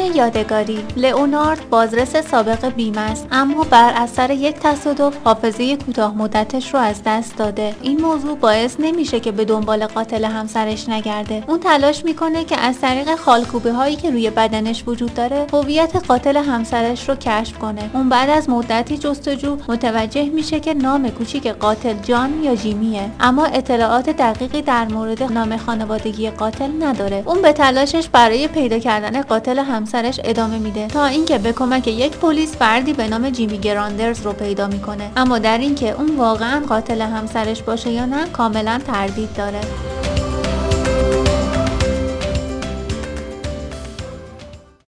یادگاری. لئونارد بازرس سابق بیمه است، اما بر اثر یک تصادف حافظه کوتاه مدتش رو از دست داده. این موضوع باعث نمیشه که به دنبال قاتل همسرش نگرده. اون تلاش میکنه که از طریق خالکوبه هایی که روی بدنش وجود داره هویت قاتل همسرش رو کشف کنه. اون بعد از مدتی جستجو متوجه میشه که نام کوچیک قاتل جان یا جیمیه، اما اطلاعات دقیقی در مورد نام خانوادگی قاتل نداره. اون به تلاشش برای پیدا کردن قاتل همسرش ادامه میده تا اینکه به کمک یک پلیس فردی به نام جیمی گراندرز رو پیدا میکنه، اما در اینکه اون واقعا قاتل همسرش باشه یا نه کاملا تردید داره.